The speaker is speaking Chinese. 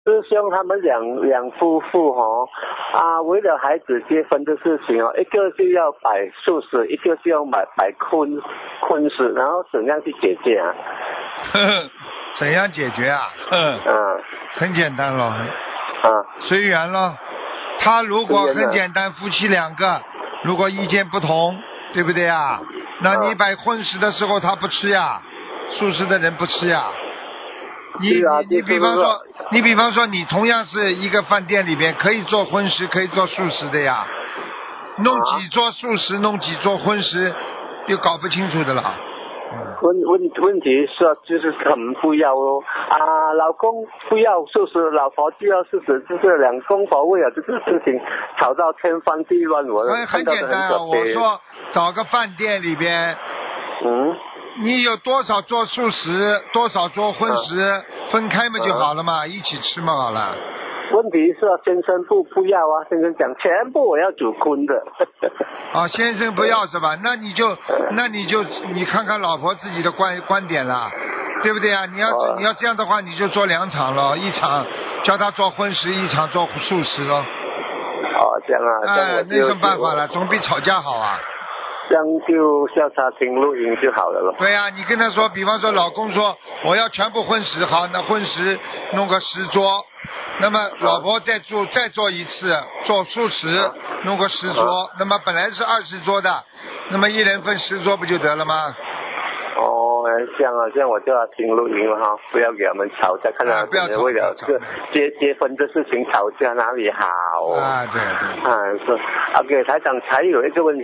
师兄他们两夫妇为了孩子结婚的事情一个就要摆素食，一个就要摆荤食，然后怎样去解决啊？ 怎样解决啊？很简单咯。随缘咯。他如果很简单，夫妻两个如果意见不同，对不对啊？那你摆荤食的时候他不吃呀，素食的人不吃呀。你比方说你同样是一个饭店里边可以做荤食可以做素食的呀，弄几桌素食弄几桌荤食又搞不清楚的了。 问题是就是他们不要老公不要素食，老婆就要素食，就是两公婆为了这个事情吵到天翻地乱。 很简单啊，我说找个饭店里边你有多少做素食多少做荤食分开嘛就好了嘛，一起吃嘛好了。 问题是先生不要先生讲全部我要煮荤的。 先生不要是吧？那你就你看看老婆自己的观点啦，对不对啊？你要这样的话，你就做2场咯，一场叫他做荤食，一场做素食咯。 这样啊。 那有什么办法了？总比吵架好啊。 这样就叫他听录音就好了咯。 对啊，你跟他说，比方说老公说我要全部荤食，好，那荤食弄个10桌，那么老婆再做一次做素食，弄个10桌，那么本来是20桌的，那么一人分10桌不就得了吗？ 这样我就要听录音了不要给他们吵架，看他们为了这个结婚的事情吵架哪里好对。 是。OK， 台长还有一个问题。